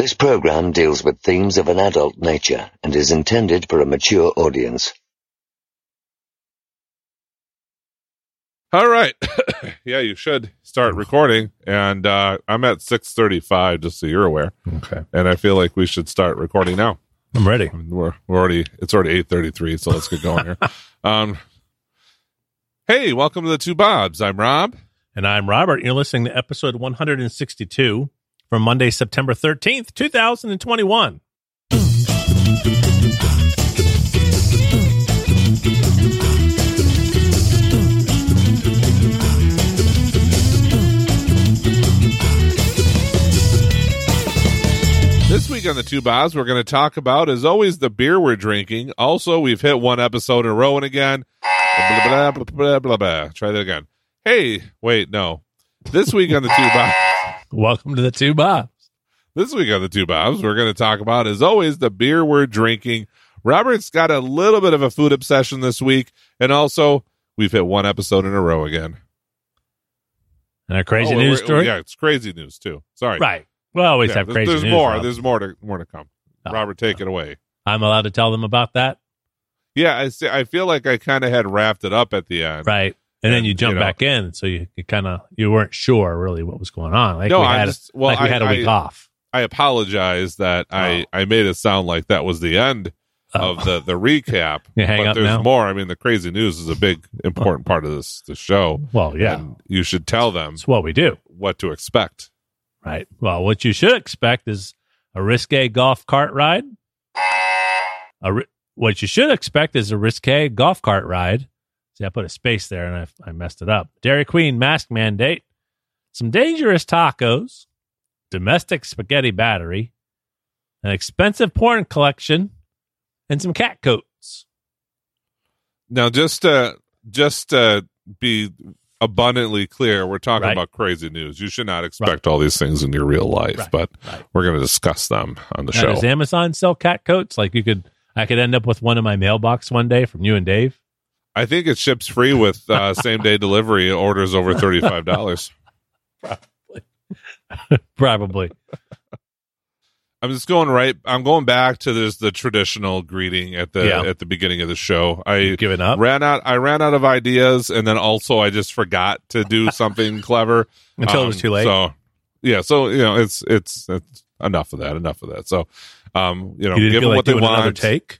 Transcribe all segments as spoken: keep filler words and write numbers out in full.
This program deals with themes of an adult nature and is intended for a mature audience. All right. Yeah, you should start recording. And uh, I'm at six thirty-five, just so you're aware. Okay. And I feel like we should start recording now. I'm ready. We're, we're already, it's already eight thirty-three, so let's get going here. Um, hey, welcome to the Two Bobs. I'm Rob. And I'm Robert. You're listening to episode one hundred sixty-two from Monday, September thirteenth, twenty twenty-one. This week on the Two Bobs, we're going to talk about, as always, the beer we're drinking. Also, we've hit one episode in a row and again. Blah, blah, blah, blah, blah, blah. Try that again. Hey, wait, no. This week on the Two Bobs. Welcome to the Two Bobs. This week on the Two Bobs, we're going to talk about, as always, the beer we're drinking. Robert's got a little bit of a food obsession this week, and also, we've hit one episode in a row again. And a crazy oh, news story? Yeah, it's crazy news, too. Sorry. Right. We always yeah, have there's, crazy there's news. More. Rob. There's more to, more to come. Oh, Robert, take it away. I'm allowed to tell them about that? Yeah, I, see, I feel like I kind of had wrapped it up at the end. Right. And, and then you jump you know, back in, so you, you kind of you weren't sure really what was going on. Like no, we I had, just well, like we I, had a week I, off. I apologize that oh. I, I made it sound like that was the end oh. of the, the recap. You hang but up there's now? more. I mean, the crazy news is a big important part of this the show. Well, yeah, and you should tell them it's what we do. What to expect. Right. Well, what you should expect is a risque golf cart ride. A ri- what you should expect is a risque golf cart ride. See, I put a space there and I, I messed it up. Dairy Queen mask mandate, some dangerous tacos, domestic spaghetti battery, an expensive porn collection, and some cat coats. Now, just to, just to be abundantly clear, we're talking right. about crazy news. You should not expect right. all these things in your real life, right. but right. we're going to discuss them on the now, show. Does Amazon sell cat coats? Like you could, I could end up with one in my mailbox one day from you and Dave. I think it ships free with uh, same day delivery. Orders over thirty-five dollars. Probably. Probably. I'm just going right. I'm going back to this the traditional greeting at the yeah. at the beginning of the show. I You've given up. ran out. I ran out of ideas, and then also I just forgot to do something clever until um, it was too late. So yeah, so you know, it's it's, it's enough of that. Enough of that. So um, you know, you didn't give feel them like what they doing want. another take?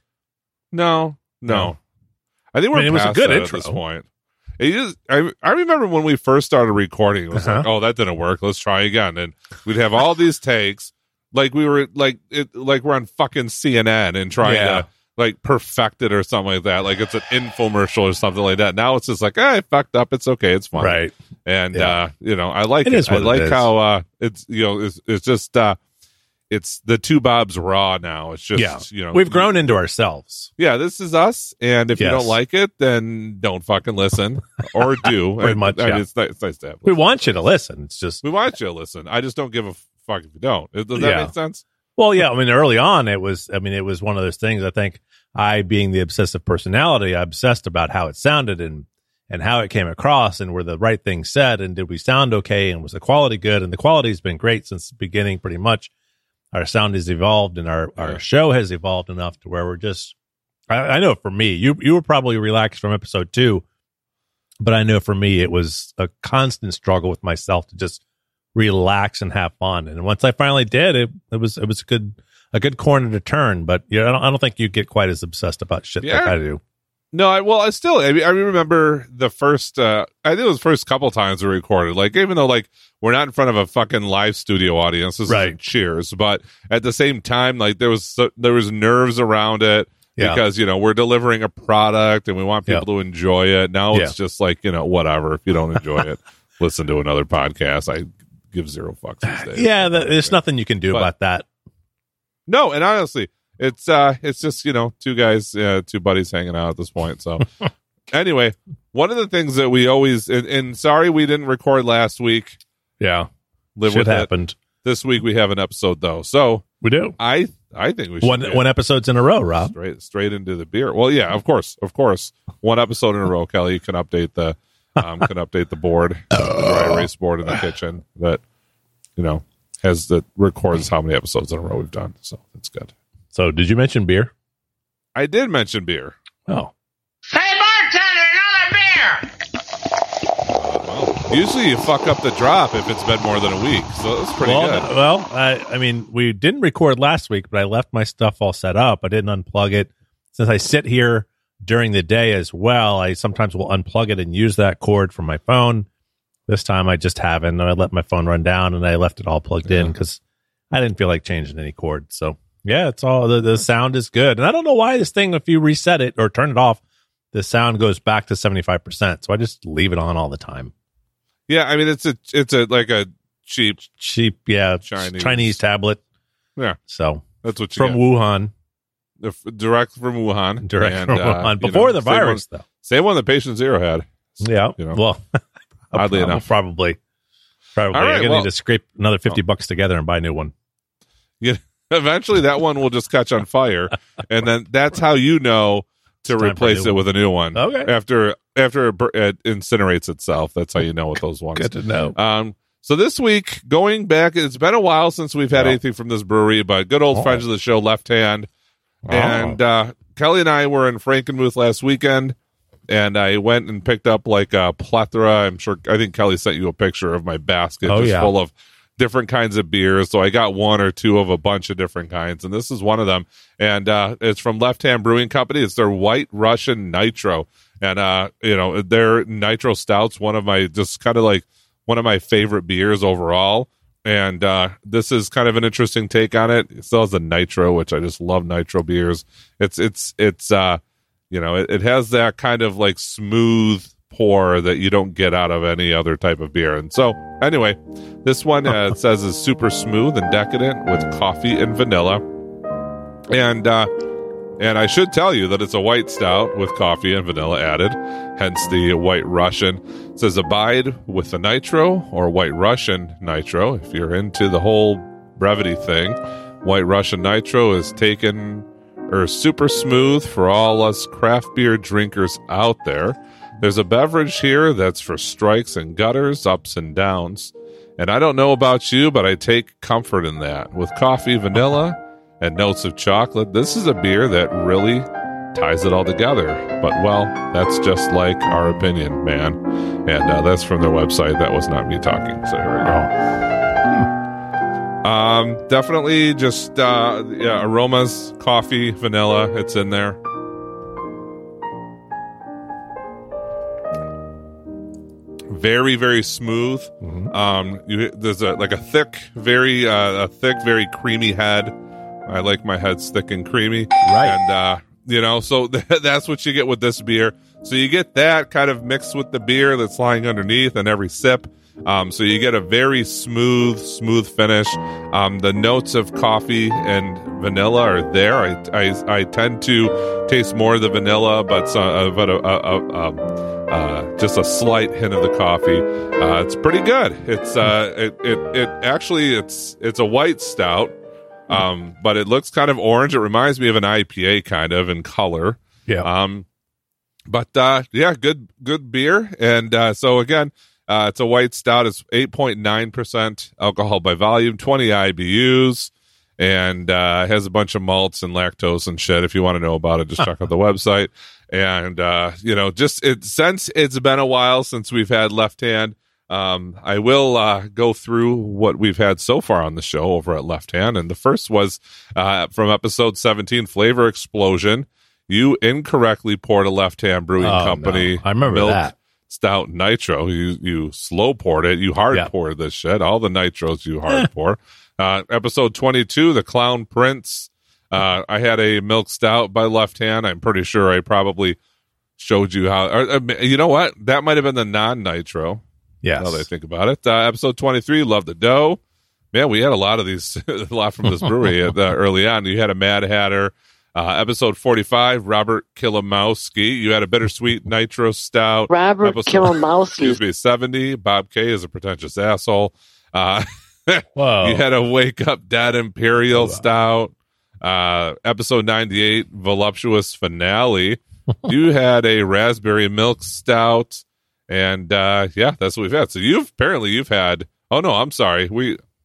No, no. No. I think we're I mean, it was a past good that intro. at this point. It is, I I remember when we first started recording, it was Uh-huh. like, oh, that didn't work. Let's try again, and we'd have all these takes, like we were like it, like we're on fucking C N N and trying Yeah. to like perfect it or something like that, like it's an infomercial or something like that. Now it's just like, eh, I fucked up. It's okay. It's fine. Right. And Yeah. uh, you know, I like It it. is what I it like is. how uh, it's you know, it's it's just uh, it's the Two Bobs raw now. It's just Yeah. you know, We've grown into ourselves. yeah, this is us, and if you Yes. don't like it, then don't fucking listen, or do. Pretty And- much, I mean, yeah. it's, nice, it's nice to have. We listeners. want you to listen. It's just, We want you to listen. I just don't give a fuck if you don't. Does that Yeah. make sense? well, yeah. I mean, early on, it was, I mean, it was one of those things. I think I, being the obsessive personality, I obsessed about how it sounded and, and how it came across and were the right things said. And did we sound okay? And was the quality good? And the quality has been great since the beginning, pretty much. Our sound has evolved and our, Yeah. our show has evolved enough to where we're just, I, I know for me, you, you were probably relaxed from episode two, but I know for me, it was a constant struggle with myself to just relax and have fun. And once I finally did, it, it was, it was a good, a good corner to turn. But yeah, I don't, I don't think you get quite as obsessed about shit Yeah. like I do. No, I well, I still, I, mean, I remember the first, uh, I think it was the first couple times we recorded, like, even though, like, we're not in front of a fucking live studio audience, this Right. isn't Cheers, but at the same time, like, there was, so- there was nerves around it Yeah. because, you know, we're delivering a product and we want people Yeah. to enjoy it. Now Yeah. it's just like, you know, whatever. If you don't enjoy it, listen to another podcast. I give zero fucks these days. Yeah, the, there's nothing you can do But- about that. No, and honestly, it's uh it's just, you know, two guys, uh, two buddies hanging out at this point. So anyway, one of the things that we always and, and sorry we didn't record last week. Yeah, Live shit with it. happened. This week we have an episode though. So We do. I I think we should One get one episodes in a row, Rob. straight straight into the beer. Well, yeah, of course, of course. One episode in a row, Kelly. You can update the um can update the board, the dry erase board in the kitchen. But you know, has that records how many episodes in a row we've done. So that's good. So did you mention beer? I did mention beer. Oh. Hey, bartender, another beer! Well, usually you fuck up the drop if it's been more than a week. So that's pretty well, good. Well, I, I mean, we didn't record last week, but I left my stuff all set up. I didn't unplug it. Since I sit here during the day as well, I sometimes will unplug it and use that cord from my phone. This time I just haven't. I let my phone run down and I left it all plugged Yeah. in because I didn't feel like changing any cord. So yeah, it's all the, the sound is good. And I don't know why this thing, if you reset it or turn it off, the sound goes back to seventy-five percent. So I just leave it on all the time. Yeah, I mean it's a it's a like a cheap. Cheap, yeah, Chinese. Chinese tablet. Yeah, So that's what you from get. Wuhan, If- direct from Wuhan. direct And, from uh, Wuhan, you before know, the same one- virus, though. Same one that patient zero had. Yeah, You know, well, oddly prob- enough. probably, probably. All right, I'm gonna well- need to scrape another fifty bucks together and buy a new one. Yeah, eventually that one will just catch on fire, and then that's how you know to It's time for a replace new it with a new one. Okay. After after it, bur- it incinerates itself, that's how you know with those ones. Good to know. Um. So this week, going back, it's been a while since we've had Yeah. anything from this brewery, but good old Oh. friends of the show, Left Hand, Oh. and uh, Kelly and I were in Frankenmuth last weekend, and I went and picked up like a plethora. I'm sure I think Kelly sent you a picture of my basket, Oh, just yeah. full of different kinds of beers. So I got one or two of a bunch of different kinds, and this is one of them. And uh, it's from Left Hand Brewing Company. It's their White Russian Nitro, and uh, you know their Nitro Stout's one of my just kind of like one of my favorite beers overall. And uh, this is kind of an interesting take on it. It still has a nitro, which I just love nitro beers. It's it's it's uh, you know it, it has that kind of like smooth pour that you don't get out of any other type of beer. And so anyway, this one uh, it says is super smooth and decadent with coffee and vanilla. And uh, and I should tell you that it's a white stout with coffee and vanilla added, hence the White Russian. It says abide with the nitro or White Russian nitro. If you're into the whole brevity thing, White Russian nitro is taken or super smooth for all us craft beer drinkers out there. There's a beverage here that's for strikes and gutters, ups and downs. And I don't know about you, but I take comfort in that. With coffee, vanilla, and notes of chocolate, this is a beer that really ties it all together. But, well, that's just like our opinion, man. And uh, that's from their website. That was not me talking. So here we go. Um, definitely just uh, yeah, aromas, coffee, vanilla. It's in there. Very, very smooth. Mhm. Um, you, there's a like a thick, very uh, a thick, very creamy head. I like my heads thick and creamy, Right. and uh, you know, so that's what you get with this beer. So you get that kind of mixed with the beer that's lying underneath in every sip. Um, so you get a very smooth, smooth finish. Um, the notes of coffee and vanilla are there. I, I, I tend to taste more of the vanilla, but so, uh, but a, a, a, a, uh, just a slight hint of the coffee. Uh, it's pretty good. It's uh, it, it it actually it's it's a white stout, um, but it looks kind of orange. It reminds me of an I P A kind of in color. Yeah. Um, but uh, yeah, good good beer. And uh, so again. Uh, it's a white stout. It's eight point nine percent alcohol by volume, twenty I B Us, and uh, has a bunch of malts and lactose and shit. If you want to know about it, just check out the website. And, uh, you know, just it, since it's been a while since we've had Left Hand, um, I will uh, go through what we've had so far on the show over at Left Hand. And the first was uh, from episode seventeen, Flavor Explosion. You incorrectly poured a Left Hand Brewing Oh, Company no. I remember milk that. stout nitro. You you slow poured it. You hard Yeah. poured this shit. All the nitros you hard pour. Uh, episode twenty-two, The Clown Prince. Uh, I had a milk stout by Left Hand. I'm pretty sure I probably showed you how. Or, uh, you know what? That might have been the non-nitro. Yes. Now that I think about it. Uh, episode twenty-three, Love the Dough. Man, we had a lot of these, a lot from this brewery uh, early on. You had a Mad Hatter. Uh, episode forty-five, Robert Kilimowski. You had a bittersweet nitro stout. Robert Episode- Kilimowski. Excuse me, seventy. Bob K is a pretentious asshole. Uh, Whoa. you had a Wake Up Dead Imperial Oh, wow. stout. Uh, episode ninety-eight, Voluptuous Finale. You had a Raspberry Milk Stout. And uh, yeah, that's what we've had. So you've apparently you've had. Oh no, I'm sorry. We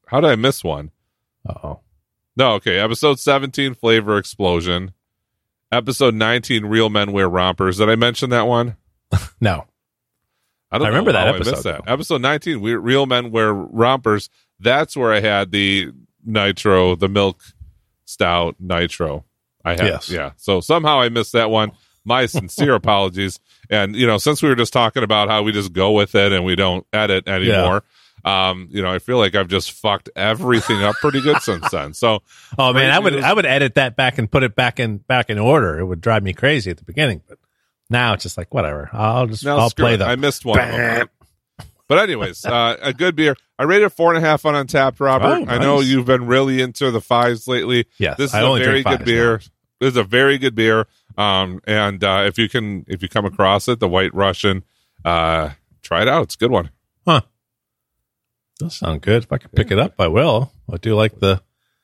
How did I miss one? Uh-oh. No, okay. Episode seventeen, Flavor Explosion. Episode nineteen, Real Men Wear Rompers. Did I mention that one? No. I don't I remember know that how I episode, missed that. though. Episode nineteen, we, Real Men Wear Rompers. That's where I had the nitro, the milk stout nitro. I had, Yes. yeah. So somehow I missed that one. My sincere apologies. And, you know, since we were just talking about how we just go with it and we don't edit anymore, um, you know, I feel like I've just fucked everything up pretty good since then. So, Oh man, I would news. I would edit that back and put it back in back in order. It would drive me crazy at the beginning, but now it's just like whatever. I'll just now I'll screw play it. them. I missed one of them. But anyways, uh, a good beer. I rated four and a half on Untapped, Robert. Oh, I know nice. you've been really into the fives lately. Yes, This is I a only very drink good fives beer. now. This is a very good beer. Um, and uh, if you can, if you come across it, the White Russian, uh, try it out. It's a good one. Huh. Does sound good. If I can pick it up, I will. I do like the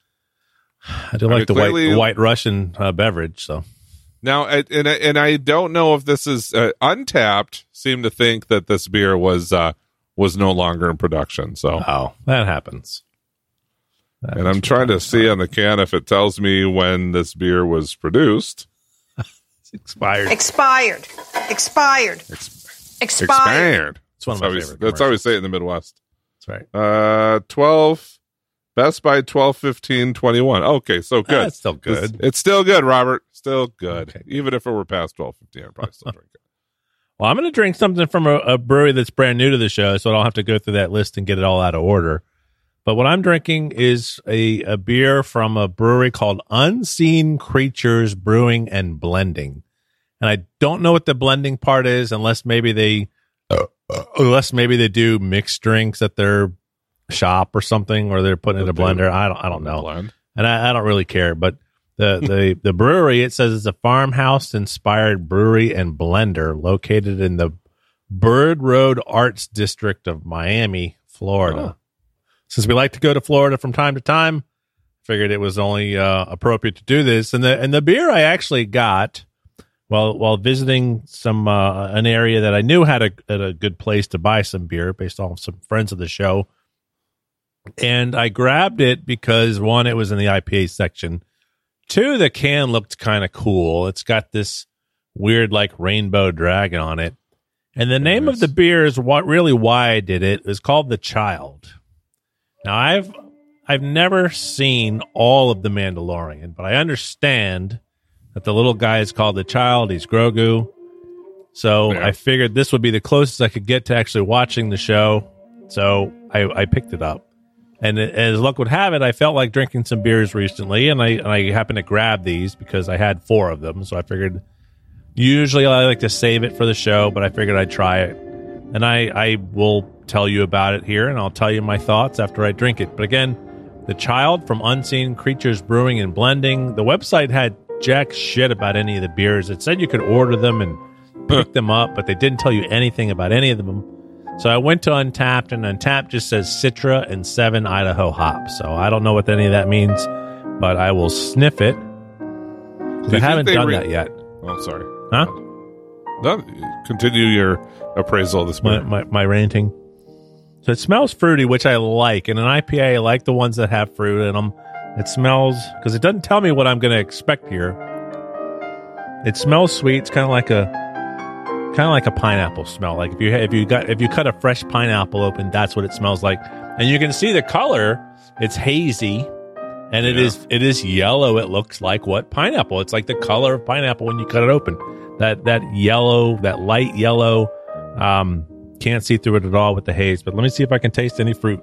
I do I like mean, the white clearly- the white Russian uh, beverage, so Now, I- and I- and I don't know if this is uh, Untapped. Seemed to think that this beer was uh, was no longer in production. So, oh, that happens. That and I'm happens trying from to see on the can if it tells me when this beer was produced. It's expired. Expired. Expired. Ex- Expired. expired. It's one of That's how my we- favorite. That's how we commercials. say it in the Midwest. That's right. Uh, twelve Best by twelve, fifteen, twenty-one. Okay, so good. That's still good. It's, it's still good, Robert. Still good. Okay. Even if it were past twelve, fifteen, I'd probably still drink it. Well, I'm going to drink something from a, a brewery that's brand new to the show, so I don't have to go through that list and get it all out of order. But what I'm drinking is a, a beer from a brewery called Unseen Creatures Brewing and Blending. And I don't know what the blending part is, unless maybe they, unless maybe they do mixed drinks at their shop or something, or they're putting it in a blender. I don't, I don't know. Blend. And I, I don't really care. But the, the, the brewery, it says it's a farmhouse inspired brewery and blender located in the Bird Road Arts District of Miami, Florida. Oh. Since we like to go to Florida from time to time, figured it was only uh, appropriate to do this. And the and the beer I actually got while while visiting some uh, an area that I knew had a had a good place to buy some beer based on some friends of the show. And I grabbed it because one, it was in the I P A section. Two, the can looked kind of cool. It's got this weird like rainbow dragon on it. And the name of the beer is what really why I did it. It's called The Child. Now I've I've never seen all of The Mandalorian, but I understand that the little guy is called The Child. He's Grogu. So Yeah. I figured this would be the closest I could get to actually watching the show. So I, I picked it up. And as luck would have it, I felt like drinking some beers recently, and I and I happened to grab these because I had four of them. So I figured usually I like to save it for the show, but I figured I'd try it. And I, I will tell you about it here, and I'll tell you my thoughts after I drink it. But again, The Child from Unseen Creatures Brewing and Blending. The website had jack shit about any of the beers. It said you could order them and pick them up, but they didn't tell you anything about any of them. So I went to Untapped, and Untapped just says Citra and seven Idaho hops. So I don't know what any of that means, but I will sniff it. 'Cause you I think haven't they done re- that yet. Oh, sorry. Huh? No, continue your appraisal of this My, beer. my, my ranting. So it smells fruity, which I like. In an I P A, I like the ones that have fruit in them. It smells, because it doesn't tell me what I'm going to expect here. It smells sweet. It's kind of like a, kind of like a pineapple smell. Like if you if you got if you cut a fresh pineapple open, that's what it smells like. And you can see the color. It's hazy, and it Yeah. is it is yellow. It looks like what pineapple. It's like the color of pineapple when you cut it open. That that yellow, that light yellow. Um, can't see through it at all with the haze. But let me see if I can taste any fruit.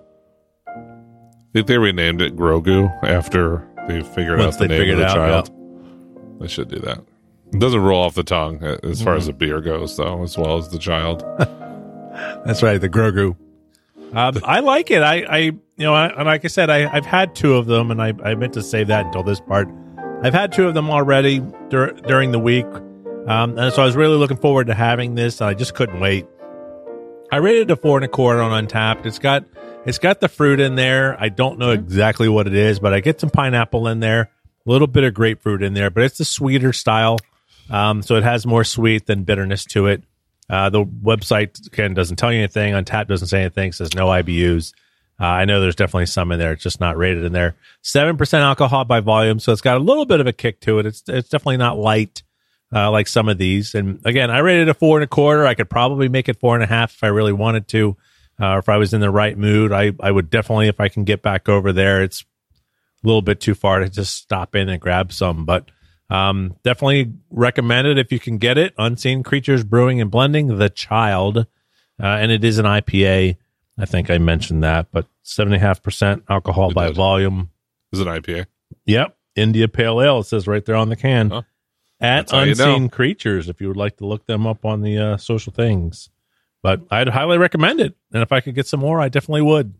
I think they renamed it Grogu after they figured Once out the they name of figured the it out, child. They should do that. It doesn't roll off the tongue uh, as far Mm-hmm. as the beer goes, though, as well as the child. That's right, the Grogu. Um, I like it. I, I, you know, I, and like I said, I, I've had two of them, and I, I meant to save that until this part. I've had two of them already dur- during the week, um, and so I was really looking forward to having this. And I just couldn't wait. I rated it a four and a quarter on Untapped. It's got, it's got the fruit in there. I don't know exactly what it is, but I get some pineapple in there, a little bit of grapefruit in there, but it's the sweeter style. Um, so it has more sweet than bitterness to it. Uh, the website, again, doesn't tell you anything. Untapped doesn't say anything. Says no I B Us. Uh, I know there's definitely some in there. It's just not rated in there. seven percent alcohol by volume, so it's got a little bit of a kick to it. It's it's definitely not light uh, like some of these. And again, I rated it a four and a quarter. I could probably make it four and a half if I really wanted to. Uh, if I was in the right mood, I, I would definitely, if I can get back over there. It's a little bit too far to just stop in and grab some, but um, definitely recommend it if you can get it. Unseen Creatures Brewing and Blending, The Child, uh, and it is an I P A. I think I mentioned that, but seven point five percent alcohol You by did. volume. Is it an I P A? Yep. India Pale Ale, it says right there on the can. Huh. At That's how you Unseen know. Creatures, if you would like to look them up on the uh, social things. But I'd highly recommend it. And if I could get some more, I definitely would.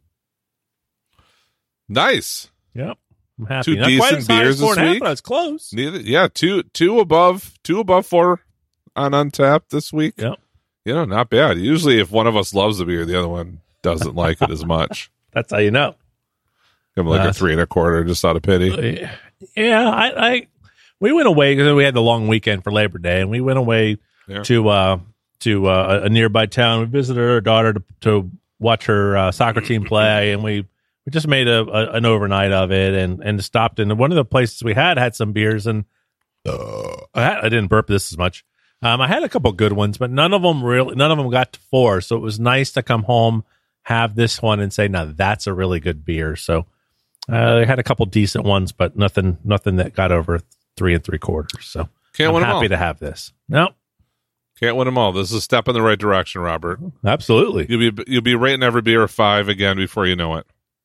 Nice. Yep. I'm happy. Two Not quite decent as high as beers four this and a half, week. but it's close. Neither, yeah, two two above two above four on Untapped this week. Yep. You know, not bad. Usually, if one of us loves the beer, the other one doesn't like it as much. That's how you know. Give them like Uh, a three and a quarter, just out of pity. Yeah, I, I we went away because we had the long weekend for Labor Day, and we went away Yeah. to uh, to uh, a nearby town. We visited her daughter to, to watch her uh, soccer team play, and we, we just made a, a an overnight of it, and and stopped in one of the places we had had some beers, and uh, I, had, I didn't burp this as much. Um, I had a couple good ones, but none of them really none of them got to four. So it was nice to come home, have this one, and say, "Now that's a really good beer." So. Uh, I had a couple decent ones, but nothing, nothing that got over three and three quarters. So Can't I'm win 'em happy all. to have this. No, Can't win them all. This is a step in the right direction, Robert. absolutely. You'll be you'll be rating every beer a five again before you know it.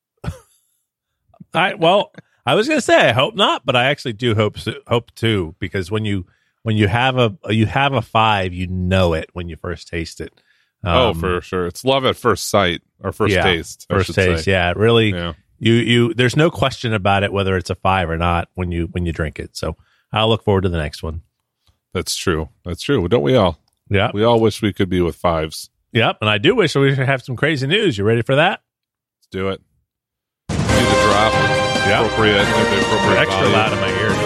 I well, I was going to say I hope not, but I actually do hope so, hope too, because when you when you have a you have a five, you know it when you first taste it. oh, Um, for sure. It's love at first sight or first yeah, taste. I first should taste. say. Yeah, it really. Yeah. You you there's no question about it whether it's a five or not when you when you drink it. So I'll look forward to the next one. That's true. That's true. Don't we all? Yeah. We all wish we could be with fives. Yep. And I do wish we should have some crazy news. You ready for that? Let's do it. Do the drop. Yeah. Appropriate. The appropriate Extra volume. loud in my ear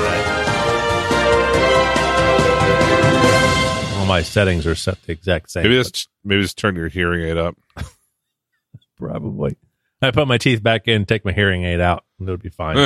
today. All my settings are set the exact same. Maybe just maybe just turn your hearing aid up. Probably. I put my teeth back in, take my hearing aid out, and it'll be fine.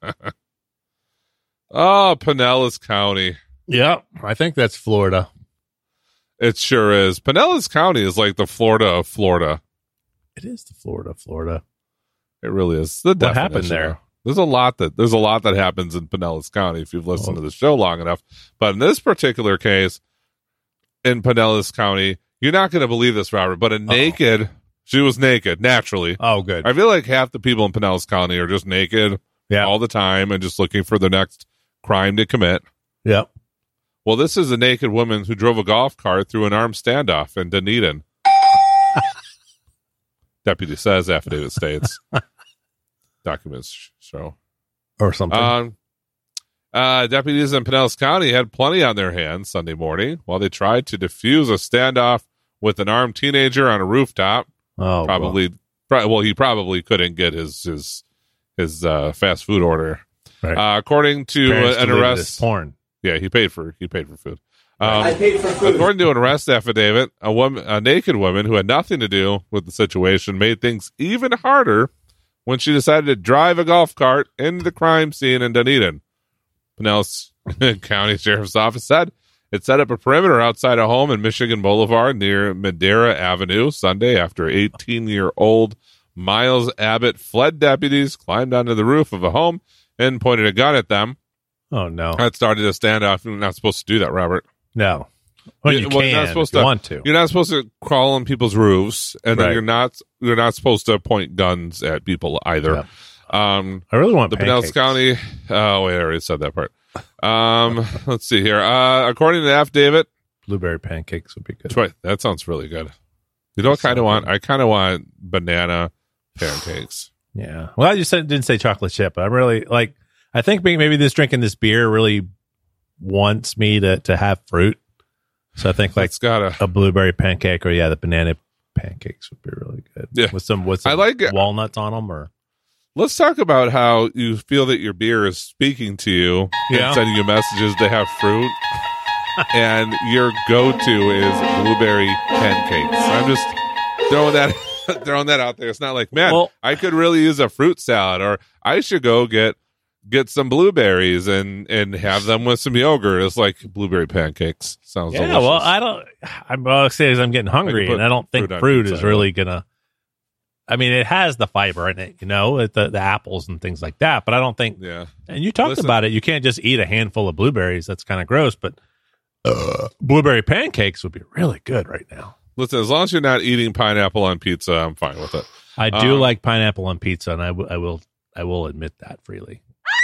Oh, Pinellas County. Yeah, I think that's Florida. It sure is. Pinellas County is like the Florida of Florida. It is the Florida, Florida. It really is. The What happened definition. there? There's a lot that there's a lot that happens in Pinellas County if you've listened Oh. to the show long enough. But in this particular case, in Pinellas County, you're not going to believe this, Robert. But a naked, she was naked naturally. Oh, good. I feel like half the people in Pinellas County are just naked Yeah. all the time and just looking for the next crime to commit. Yeah. Well, this is a naked woman who drove a golf cart through an armed standoff in Dunedin. Deputy says, affidavit states. Documents show. Or something. Um, uh, deputies in Pinellas County had plenty on their hands Sunday morning while they tried to defuse a standoff with an armed teenager on a rooftop. oh, Probably, pro- well, he probably couldn't get his his his uh, fast food order. Right. Uh, according to Parents uh, an deleted arrest, this porn. yeah, he paid for he paid for food. Um, I paid for food. According to an arrest affidavit, a woman, a naked woman who had nothing to do with the situation, made things even harder when she decided to drive a golf cart into the crime scene in Dunedin. Pinellas County Sheriff's Office said it set up a perimeter outside a home in Michigan Boulevard near Madera Avenue Sunday after eighteen-year-old Miles Abbott fled deputies, climbed onto the roof of a home, and pointed a gun at them. Oh, no. That started a standoff. You're not supposed to do that, Robert. No. Well, you Well, can you're not if supposed you to- want to. You're not supposed to crawl on people's roofs, and then Right. you're not you're not supposed to point guns at people either. Yeah. Um, I really want the pancakes. Pinellas County. Oh, wait, I already said that part. Um, let's see here. Uh, according to the affidavit, Blueberry pancakes would be good. Troy, that sounds really good. You know, I kind of want. I kind of want banana pancakes. Yeah. Well, I just said, didn't say chocolate chip. But I'm really like, I think maybe maybe this drinking this beer really wants me to, to have fruit. So I think like It's got a. a blueberry pancake or yeah, the banana pancakes would be really good. Yeah. With some, with some I like it. walnuts on them or. Let's talk about how you feel that your beer is speaking to you Yeah. and sending you messages to have fruit. And your go-to is blueberry pancakes. I'm just throwing that throwing that out there. It's not like, man, Well- I could really use a fruit salad, or I should go get get some blueberries and and have them with some yogurt. It's like blueberry pancakes. Sounds Yeah, delicious. well, I don't. I'm all saying is I'm getting hungry, put and I don't think fruit on fruit pizza, is really gonna. I mean, it has the fiber in it, you know, the the apples and things like that. But I don't think. yeah. And you talked Listen- about it. You can't just eat a handful of blueberries. That's kind of gross. But uh, blueberry pancakes would be really good right now. Listen, as long as you're not eating pineapple on pizza, I'm fine with it. I do Um, like pineapple on pizza, and I, w- I will I will admit that freely.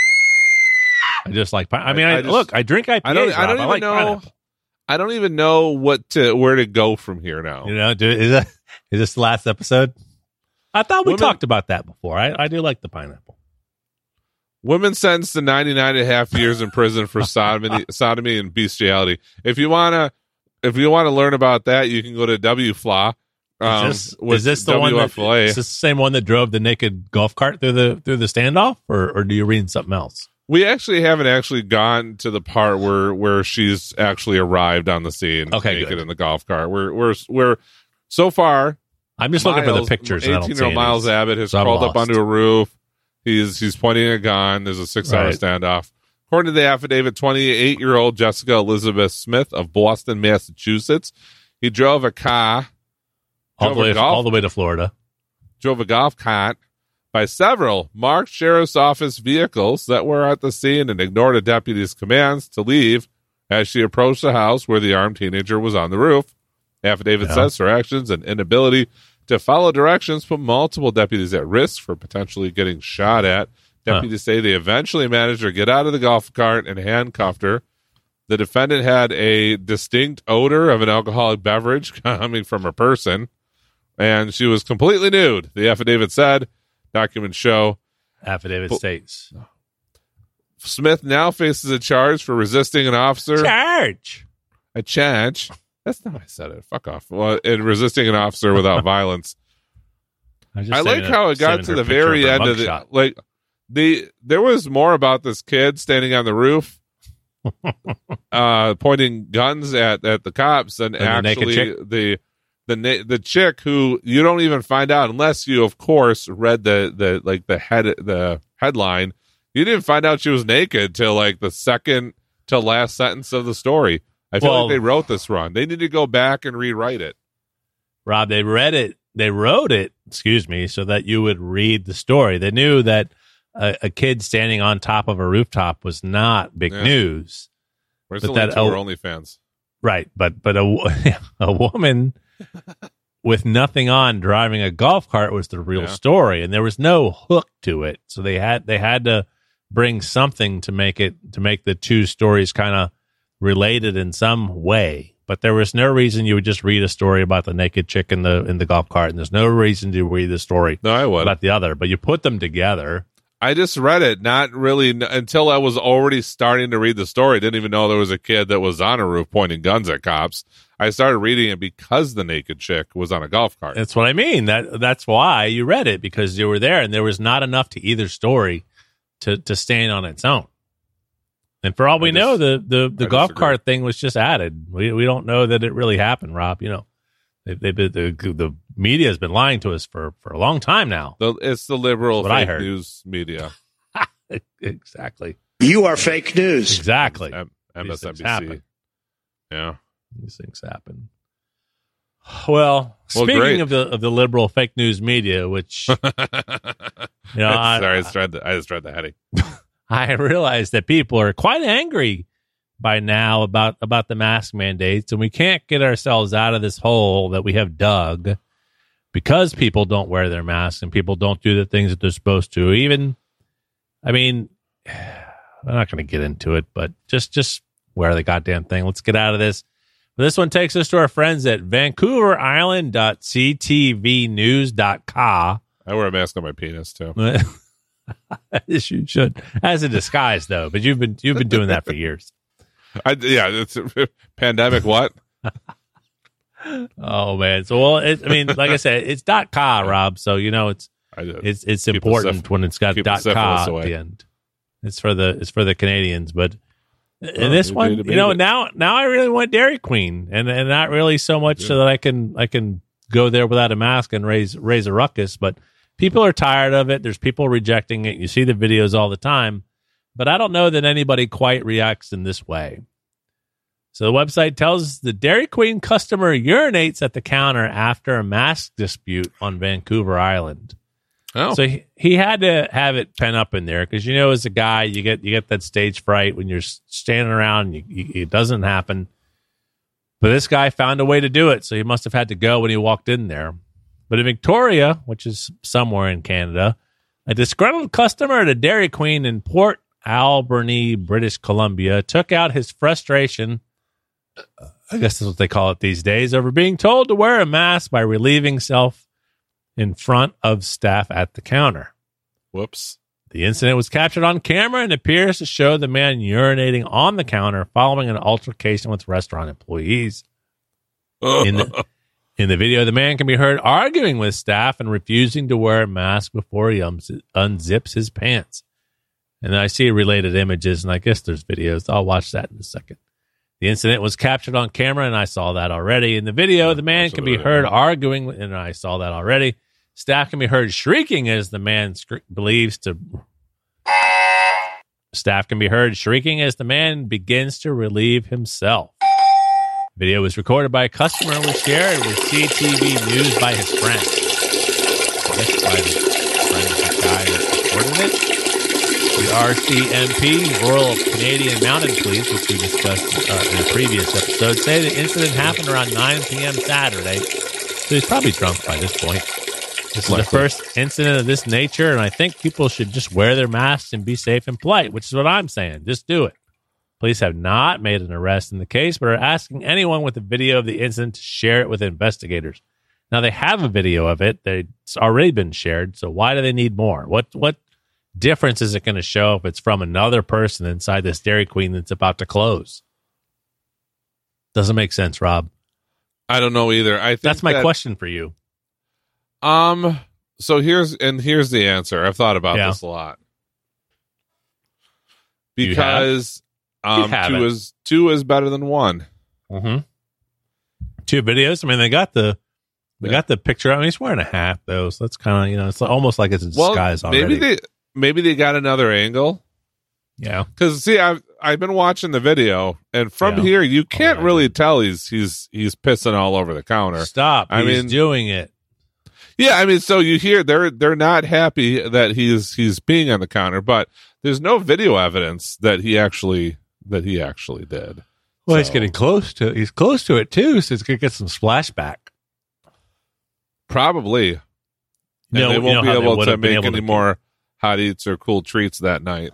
I just like. Pi- I mean, I, I just- look. I drink I P As. I don't. I don't Rob. even like know. pineapple. I don't even know what to where to go from here now. You know, do, is that is this the last episode? I thought we Women- talked about that before. I, I do like the pineapple. Women sentenced to ninety-nine and a half years in prison for sodomy, sodomy and bestiality. If you wanna, if you want to learn about that, you can go to W F L A. Um, Is this, with is this the one that, W F L A. is this the same one that drove the naked golf cart through the through the standoff, or or do you read something else? We actually haven't actually gone to the part where where she's actually arrived on the scene, Okay, naked good. in the golf cart. We're we're we're so far. I'm just looking for the Miles- pictures. and I don't see eighteen-year-old any. Miles Abbott has So I'm crawled up lost. onto a roof. He's he's pointing a gun. There's a six-hour Right. standoff. According to the affidavit, twenty-eight-year-old Jessica Elizabeth Smith of Boston, Massachusetts, he drove a car, all the drove a way golf all the way to Florida. drove a golf cart by several marked sheriff's office vehicles that were at the scene and ignored a deputy's commands to leave as she approached the house where the armed teenager was on the roof. Affidavit Yeah. says her actions and inability to follow directions put multiple deputies at risk for potentially getting shot at. Deputies say they eventually managed her to get out of the golf cart and handcuffed her. The defendant had a distinct odor of an alcoholic beverage coming from her person, and she was completely nude, the affidavit said. Documents show Affidavit But- states Smith now faces a charge for resisting an officer. charge. A charge. That's not how I said it. Fuck off. Well, and resisting an officer without violence. was just I like saving how a- it got saving to her the picture very her end of the mugshot. like the there was more about this kid standing on the roof uh pointing guns at at the cops than Than the naked actually chick? the the na- the chick who you don't even find out unless you of course read the the like the head the headline. You didn't find out she was naked till like the second to last sentence of the story. I feel Well- like they wrote this wrong. They need to go back and rewrite it. Rob, they read it, they wrote it, excuse me, so that you would read the story. They knew that a, a kid standing on top of a rooftop was not big Yeah. news. Where's But the link that- to oh- our OnlyFans? Right, but but a, wo- a woman with nothing on driving a golf cart was the real Yeah. story, and there was no hook to it. So they had they had to bring something to make it to make the two stories kind of related in some way. But there was no reason you would just read a story about the naked chick in the in the golf cart, and there's no reason to read the story No, I would. about the other. But you put them together. I just read it, not really n- until I was already starting to read the story. Didn't even know there was a kid that was on a roof pointing guns at cops. I started reading it because the naked chick was on a golf cart. That's what I mean. That that's why you read it, because you were there, and there was not enough to either story to to stand on its own. And for all we I know, dis- the the, the I golf disagree. cart thing was just added. We we don't know that it really happened, Rob. You know, they, they've been, the the media has been lying to us for, for a long time now. The, it's the liberal That's what I fake heard. news media. Exactly, You are fake news. exactly. M- These things M S N B C. happen. Yeah. These things happen. Well, Well, speaking great. of the of the liberal fake news media, which you know, I, Sorry, I just read the, I just read the heading. I realize that people are quite angry by now about, about the mask mandates, and we can't get ourselves out of this hole that we have dug because people don't wear their masks and people don't do the things that they're supposed to. Even, I mean, I'm not going to get into it, but just just wear the goddamn thing. Let's get out of this. This one takes us to our friends at vancouver island dot c t v news dot c a. I wear a mask on my penis too. Yes, you should, as a disguise, though. But you've been you've been doing that for years. I, yeah, it's pandemic. What? Oh man! So well, it, I mean, like I said, it's dot .ca, Rob. So you know it's I, it's it's Keep the important syph- when it's got keep the dot .ca syphilis at away. the end. It's for the it's for the Canadians, but Oh, in this you one, did you know, it. now now I really want Dairy Queen, and and not really so much so that I can I can go there without a mask and raise raise a ruckus. But people are tired of it. There's people rejecting it. You see the videos all the time. But I don't know that anybody quite reacts in this way. So the website tells us the Dairy Queen customer urinates at the counter after a mask dispute on Vancouver Island. Oh. So he, he had to have it pen up in there because, you know, as a guy, you get you get that stage fright when you're standing around and you, you, it doesn't happen. But this guy found a way to do it, so he must have had to go when he walked in there. But in Victoria, which is somewhere in Canada, a disgruntled customer at a Dairy Queen in Port Alberni, British Columbia, took out his frustration, I guess that's what they call it these days, over being told to wear a mask by relieving himself in front of staff at the counter. Whoops. The incident was captured on camera and appears to show the man urinating on the counter following an altercation with restaurant employees. In the, in the video, the man can be heard arguing with staff and refusing to wear a mask before he un- unzips his pants. And I see related images, and I guess there's videos. I'll watch that in a second. The incident was captured on camera, and I saw that already. In the video, the man can be heard arguing, and I saw that already. Staff can be heard shrieking as the man sc- believes to... Staff can be heard shrieking as the man begins to relieve himself. Video was recorded by a customer and was shared with C T V News by his friend. I guess by the friend of the guy that recorded it. The R C M P, Royal Canadian Mounted Police, which we discussed uh, in a previous episode, say the incident happened around nine p.m. Saturday. So he's probably drunk by this point. This is the first incident of this nature, and I think people should just wear their masks and be safe and polite, which is what I'm saying. Just do it. Police have not made an arrest in the case, but are asking anyone with a video of the incident to share it with investigators. Now, they have a video of it. It's already been shared, so why do they need more? What what difference is it going to show if it's from another person inside this Dairy Queen that's about to close? Doesn't make sense, Rob. I don't know either. I think That's my that, question for you. Um, so here's, and here's the answer. I've thought about Yeah. this a lot. You have? Because You um, haven't. two is two is better than one. Mm-hmm. Two videos. I mean, they got the they Yeah. got the picture. I mean, he's wearing a hat though, so that's kind of, you know, it's almost like it's a disguise well, already. maybe they maybe they got another angle. yeah. Because see, I've I've been watching the video, and from Yeah. here you can't Oh, yeah. really tell he's he's he's pissing all over the counter. Stop. I He's mean- doing it. Yeah, I mean, so you hear they're they're not happy that he's he's peeing on the counter, but there's no video evidence that he actually that he actually did. Well, he's So- getting close to he's close to it too, so it's gonna get some splashback. Probably. And You know- they you won't know be how they able would to have been make able any to- more hot eats or cool treats that night.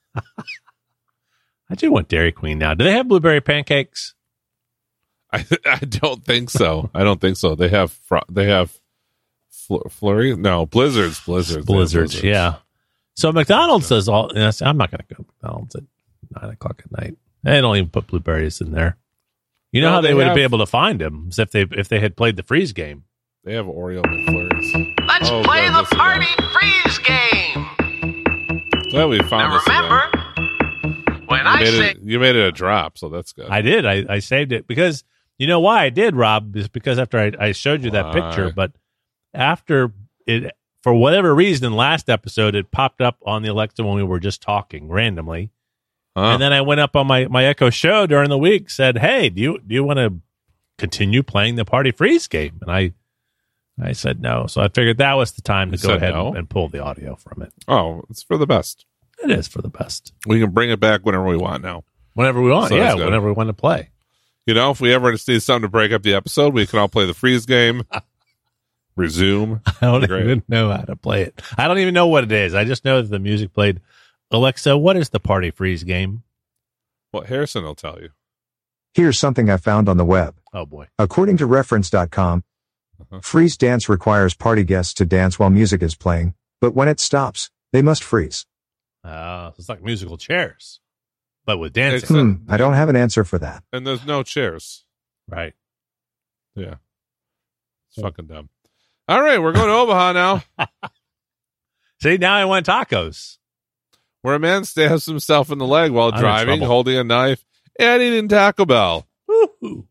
I do want Dairy Queen now. Do they have blueberry pancakes? I I don't think so. I don't think so. They have fr- they have fl- flurry. No, blizzards, blizzards, They have Blizzards, yeah. So McDonald's does all. You know, I'm not going to go to McDonald's at nine o'clock at night. They don't even put blueberries in there. You know No, how they, they would have- be able to find them if they if they had played the freeze game. They have Oreo McFlurries. Let's Oh, play God, the this is party bad. freeze game. Glad we found Now this again. remember, when You I made, say it, you made it a drop, so that's good. I did. I, I saved it because you know why I did, Rob, is because after I, I showed you that Why? picture, but after it, for whatever reason, last episode it popped up on the Alexa when we were just talking randomly, Huh? and then I went up on my my Echo show during the week, said, "Hey, do you do you want to continue playing the party freeze game?" And I I said no, so I figured that was the time to You go said ahead no? and, and pull the audio from it. oh, it's for the best. It is for the best. We can bring it back whenever we want now. Whenever we want, So yeah, that's good. whenever we want to play. You know, if we ever just need something to break up the episode, we can all play the freeze game. Resume. I don't Great. even know how to play it. I don't even know what it is. I just know that the music played. Alexa, what is the party freeze game? Well, Harrison will tell you. Here's something I found on the web. Oh boy. According to reference dot com, Uh-huh. freeze dance requires party guests to dance while music is playing, but when it stops, they must freeze. Uh, it's like musical chairs, but with dancing. It's- Hmm, I don't have an answer for that. And there's no chairs. Right. Yeah. It's fucking dumb. All right, we're going to Omaha now, See, now I want tacos. where a man stabs himself in the leg while I'm in driving, trouble. holding a knife, and eating Taco Bell. Woo-hoo.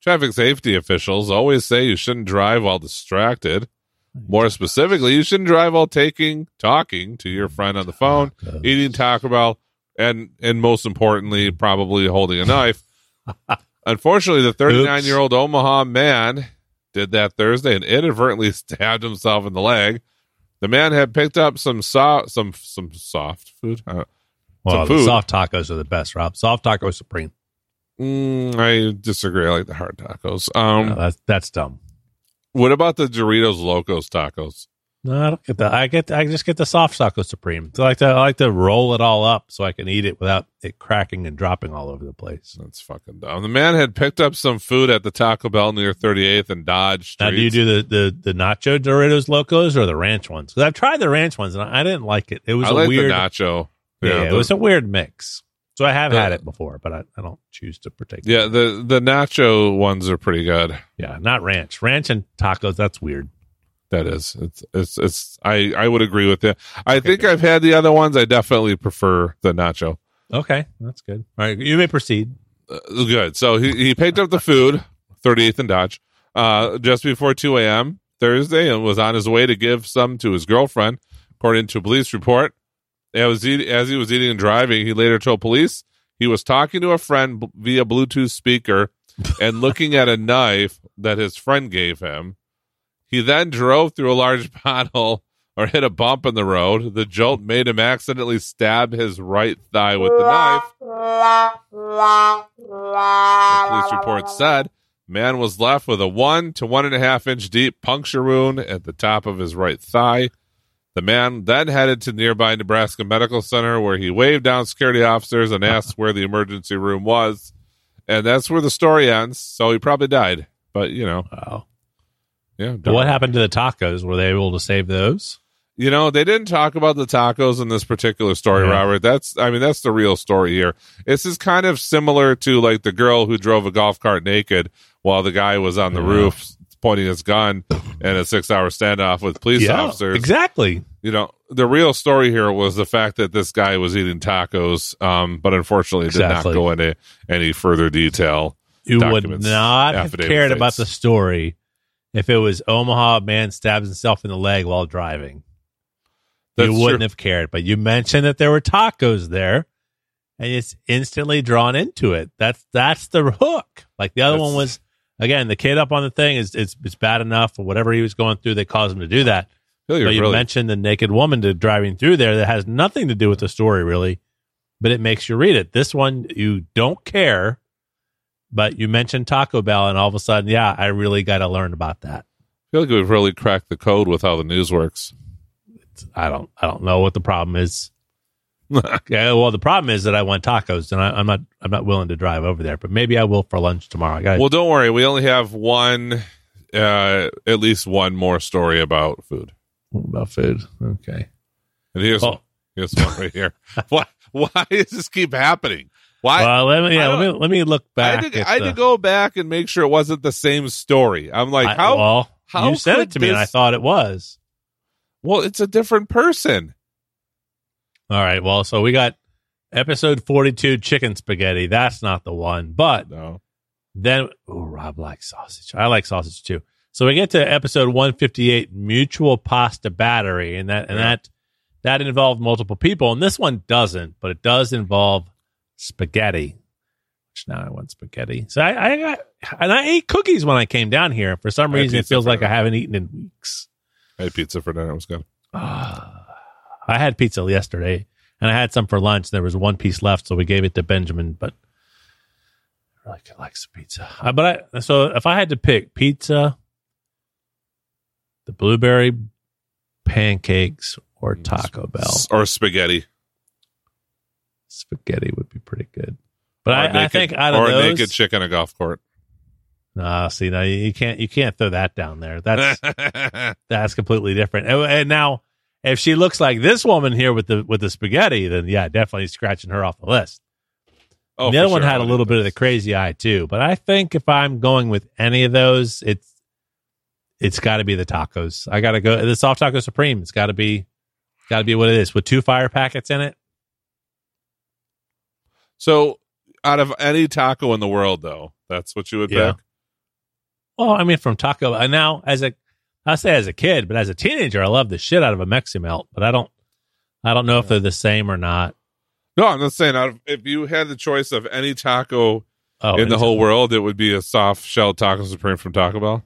Traffic safety officials always say you shouldn't drive while distracted. More specifically, you shouldn't drive while taking, talking to your friend on the phone, eating Taco Bell, and, and most importantly, probably holding a knife. Unfortunately, the thirty-nine-year-old Omaha man did that Thursday and inadvertently stabbed himself in the leg. The man had picked up some so- some some soft food. Uh, Well, some the food. soft tacos are the best, Rob. Soft taco supreme. Mm, I disagree. I like the hard tacos. Um, No, that's that's dumb. What about the Doritos Locos tacos? No, I don't get that. I get. I just get the soft taco supreme. I like to. I like to roll it all up so I can eat it without it cracking and dropping all over the place. That's fucking dumb. The man had picked up some food at the Taco Bell near thirty-eighth and Dodge Street. Now, do you do the, the, the nacho Doritos Locos or the ranch ones? Because I've tried the ranch ones and I didn't like it. It was I a like weird the nacho. Yeah, it the- was a weird mix. So I have the- had it before, but I, I don't choose to partake. Yeah, the the nacho ones are pretty good. Yeah, not ranch. Ranch and tacos, that's weird. That is, it's it's it's. I I would agree with you. I think I've had the other ones. I definitely prefer the nacho. Okay, that's good. All right, you may proceed. Uh, good. So he he picked up the food, thirty-eighth and Dodge, uh, just before two a.m. Thursday, and was on his way to give some to his girlfriend, according to a police report. As he, as he was eating and driving, he later told police he was talking to a friend b- via Bluetooth speaker and looking at a knife that his friend gave him. He then drove through a large pothole or hit a bump in the road. The jolt made him accidentally stab his right thigh with the knife. The police report said man was left with a one to one and a half inch deep puncture wound at the top of his right thigh. The man then headed to nearby Nebraska Medical Center where he waved down security officers and asked where the emergency room was. And that's where the story ends. So he probably died. But, you know. Wow. Yeah. What happened to the tacos? Were they able to save those? You know, they didn't talk about the tacos in this particular story, Yeah. Robert. That's, I mean, that's the real story here. This is kind of similar to like the girl who drove a golf cart naked while the guy was on the Yeah. roof pointing his gun in a six hour standoff with police officers. Exactly. You know, the real story here was the fact that this guy was eating tacos, um, but unfortunately did Exactly. not go into any further detail. You would Documents, not have affidavit cared states. about the story if it was Omaha man stabs himself in the leg while driving. That's you wouldn't true. have cared. But you mentioned that there were tacos there, and it's instantly drawn into it. That's that's the hook. Like the other That's- one was, again, the kid up on the thing is it's it's bad enough or whatever he was going through. They caused him to do that. I feel you're But you really- mentioned the naked woman to driving through there that has nothing to do with the story, really, but it makes you read it. This one, you don't care, but you mentioned Taco Bell, and all of a sudden, yeah, I really got to learn about that. I feel like we've really cracked the code with how the news works. It's, I don't, I don't know what the problem is. Yeah, well, the problem is that I want tacos, and I, I'm not, I'm not willing to drive over there. But maybe I will for lunch tomorrow. I got Well, don't worry. We only have one, uh, at least one more story about food. about food. Okay. And here's, Oh. here's one right here. Why, why does this keep happening? Why? Well, let me, yeah, I let me, don't- let me look I back. had, to, at I had the- to go back and make sure it wasn't the same story. I'm like, I- how? Well, how you said could it to me, and I this- thought it was. Well, it's a different person. All right. Well, so we got episode forty-two, chicken spaghetti. That's not the one. But No. then, oh, Rob likes sausage. I like sausage too. So we get to episode one fifty-eight, mutual pasta battery, and that and Yeah. that that involved multiple people, and this one doesn't, but it does involve spaghetti. Which now I want spaghetti. So I, I got and I ate cookies when I came down here. For some I had reason, it pizza feels for like I that. haven't eaten in weeks. I had pizza for dinner. It was good. I had pizza yesterday, and I had some for lunch. There was one piece left, so we gave it to Benjamin. But I really could like some pizza. Uh, but I so if I had to pick pizza, the blueberry pancakes, or Taco Bell, S- Or spaghetti. spaghetti would be pretty good. But Or I, naked, I think out of or those, a naked chick on a golf court. no, see, no, you can't you can't throw that down there. That's that's completely different. And, and now, if she looks like this woman here with the with the spaghetti, then yeah, definitely scratching her off the list. oh, the for other one sure. had a I'll little eat bit of the this. crazy eye too, but I think if I'm going with any of those, it's it's got to be the tacos. I got to go the soft taco supreme. It's got to be got to be what it is with two fire packets in it. So, out of any taco in the world, though, that's what you would Yeah. pick? Well, I mean, from Taco, and now as a, I say as a kid, but as a teenager, I love the shit out of a Mexi Melt. But I don't, I don't know if they're the same or not. No, I'm just saying. out of- If you had the choice of any taco Oh, in the it's- whole world, it would be a soft shell taco supreme from Taco Bell.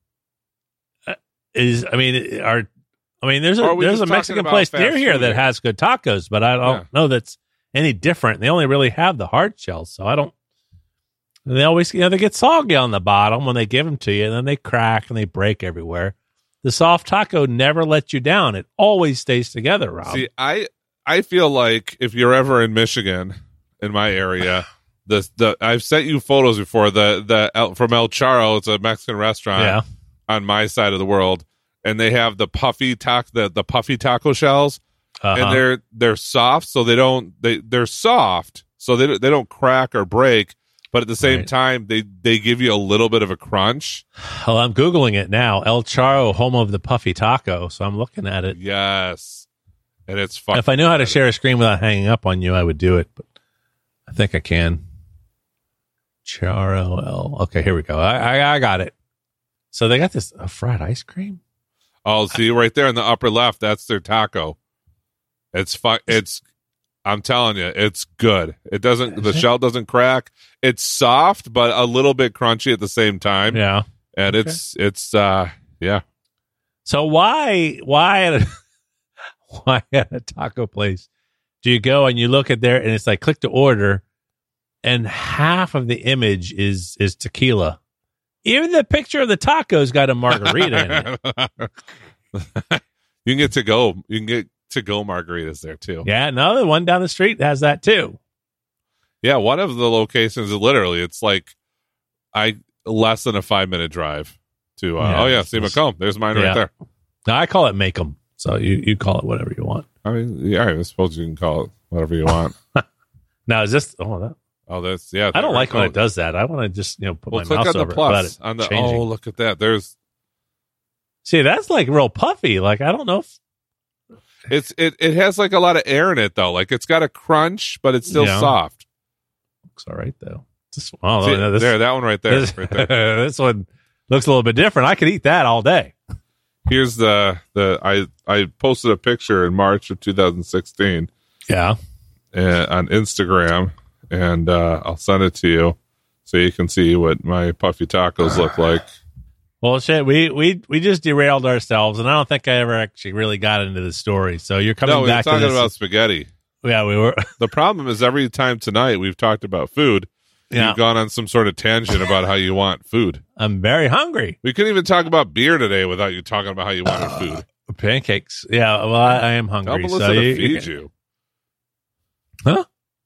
is, I mean, are, I mean, there's Or a are we there's just a talking Mexican about place fast near here food that here? has good tacos, but I don't Yeah. know that's any different. They only really have the hard shells, so I don't. They always, you know, they get soggy on the bottom when they give them to you, and then they crack and they break everywhere. The soft taco never lets you down; it always stays together, Rob. See, I I feel like if you're ever in Michigan, in my area, the the I've sent you photos before. The the El, from El Charro, it's a Mexican restaurant Yeah. on my side of the world, and they have the puffy taco the, the puffy taco shells, Uh-huh. and they're they're soft, so they don't they they're soft, so they they don't crack or break. But at the same Right. time, they they give you a little bit of a crunch. Well, I'm googling it now. El Charro, home of the puffy taco. So I'm looking at it. Yes, and it's fun. If I knew how to share a screen without hanging up on you, I would do it. But I think I can. Charro El. Okay, here we go. I I, I got it. So they got this uh, fried ice cream. Oh, see right there in the upper left, that's their taco. It's fun. It's, I'm telling you, it's good. It doesn't, the shell doesn't crack. It's soft, but a little bit crunchy at the same time. Yeah. And Okay. it's, it's, uh, yeah. So why why at a, why at a taco place do you go and you look at there and it's like click to order, and half of the image is is tequila. Even the picture of the taco's got a margarita in it. You can get to go. You can get to go margaritas there too. Yeah, no, the one down the street has that too. Yeah, one of the locations, literally, it's like I less than a five minute drive to. Uh, Yeah, oh yeah, it's see just- Macomb. There's mine Yeah. right there. No, I call it make 'em. So you, you call it whatever you want. I mean, yeah, I suppose you can call it whatever you want. Now is this? Oh, that, Oh, that's yeah. I don't like when oh, it does that. I want to just you know put Well, my click mouse on the over it without plus it on the. changing. Oh, look at that. There's See, that's like real puffy. Like I don't know if it's it. It has like a lot of air in it though. Like it's got a crunch, but it's still Yeah. soft. looks all right though. This, oh, See, no, this, there, that one right there, this, right there. this one looks a little bit different. I could eat that all day. Here's the the I I posted a picture in March of two thousand sixteen Yeah. uh, on Instagram, and uh, I'll send it to you so you can see what my puffy tacos look like. Well, shit, we we we just derailed ourselves, and I don't think I ever actually really got into the story. So you're coming No, we were back to talking this. about spaghetti. Yeah, we were. The problem is every time tonight we've talked about food, Yeah, you've gone on some sort of tangent about how you want food. I'm very hungry. We couldn't even talk about beer today without you talking about how you wanted Uh, food. Pancakes. Yeah, well, I, I am Tell hungry. Melissa so to you, feed you, you. Huh?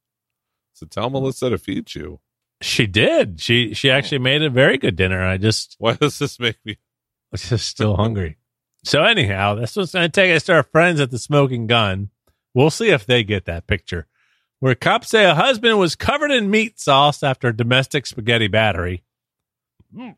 So tell Melissa to feed you. She did. She she actually made a very good dinner. I just Why does this make me? was just still hungry. So anyhow, that's what's going to take us to our friends at the Smoking Gun. We'll see if they get that picture. Where cops say a husband was covered in meat sauce after a domestic spaghetti battery. Oh,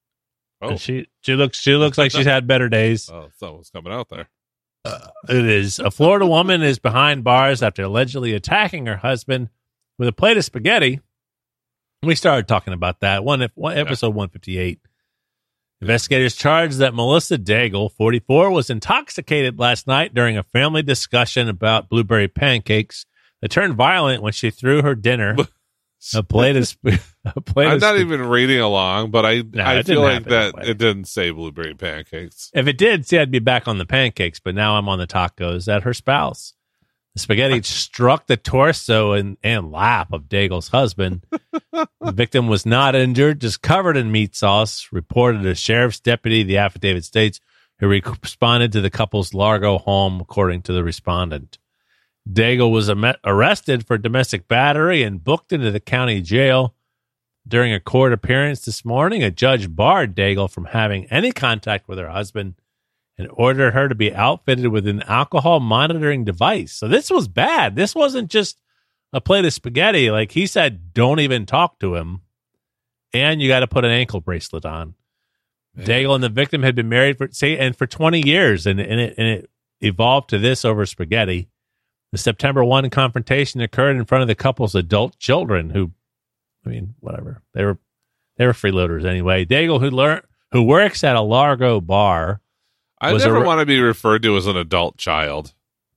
And she she looks she looks like she's had better days. oh, something's coming out there. It is. A Florida woman is behind bars after allegedly attacking her husband with a plate of spaghetti. We started talking about that one, one episode one fifty-eight. Investigators charged that Melissa Daigle, forty-four, was intoxicated last night during a family discussion about blueberry pancakes that turned violent when she threw her dinner a plate of sp- a plate I'm of not sp- even reading along, but I No, I it feel didn't like happen that that way. it didn't say blueberry pancakes. If it did, see, I'd be back on the pancakes, but now I'm on the tacos at her spouse. The spaghetti struck the torso and, and lap of Daigle's husband. The victim was not injured, just covered in meat sauce, reported a sheriff's deputy, the affidavit states, who re- responded to the couple's Largo home, according to the respondent. Daigle was am- arrested for domestic battery and booked into the county jail. During a court appearance this morning, a judge barred Daigle from having any contact with her husband and ordered her to be outfitted with an alcohol monitoring device. So this was bad. This wasn't just a plate of spaghetti. Like he said, don't even talk to him. And you got to put an ankle bracelet on. Daigle and the victim had been married for say and for twenty years, and, and, it, and it evolved to this over spaghetti. The September first confrontation occurred in front of the couple's adult children who, I mean, whatever. They were They were freeloaders anyway. Daigle, who learn, who works at a Largo bar, I was never a, want to be referred to as an adult child.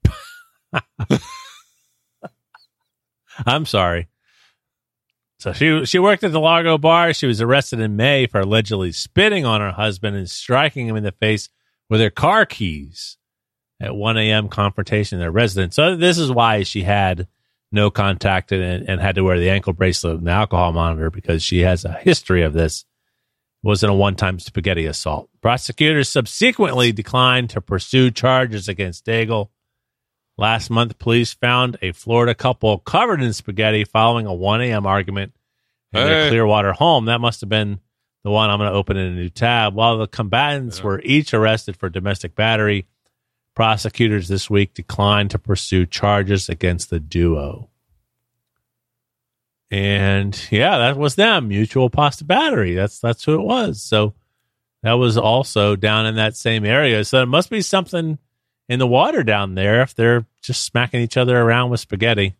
I'm sorry. So she she worked at the Largo bar. She was arrested in May for allegedly spitting on her husband and striking him in the face with her car keys at one a.m. confrontation in their residence. So this is why she had no contact and, and had to wear the ankle bracelet and the alcohol monitor, because she has a history of this. It wasn't a one-time spaghetti assault. Prosecutors subsequently declined to pursue charges against Daigle. Last month, police found a Florida couple covered in spaghetti following a one a.m. argument in their Hey. Clearwater home. That must have been the one. I'm going to open in a new tab. While the combatants Yeah. were each arrested for domestic battery, prosecutors this week declined to pursue charges against the duo. And yeah, that was them. Mutual Pasta Battery. That's that's who it was. So that was also down in that same area. So it must be something in the water down there if they're just smacking each other around with spaghetti.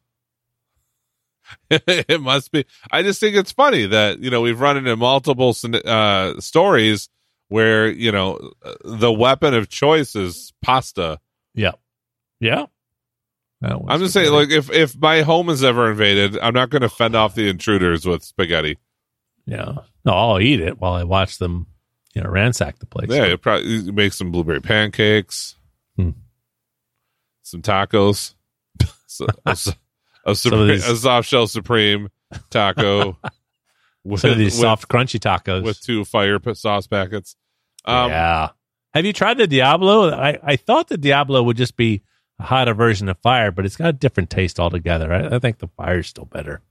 It must be. I just think it's funny that, you know, we've run into multiple uh, stories where, you know, the weapon of choice is pasta. Yeah. Yeah. That was I'm just saying, spaghetti. like, if, if my home is ever invaded, I'm not going to fend off the intruders with spaghetti. Yeah. No, I'll eat it while I watch them, you know, ransack the place. Yeah, you probably you make some blueberry pancakes, Hmm. some tacos, so, a, a, Some of supreme, these- a soft shell supreme taco with, Some of these with, soft, crunchy tacos. with two fire p- sauce packets. Um, yeah. Have you tried the Diablo? I, I thought the Diablo would just be a hotter version of fire, but it's got a different taste altogether. I, I think the fire's still better.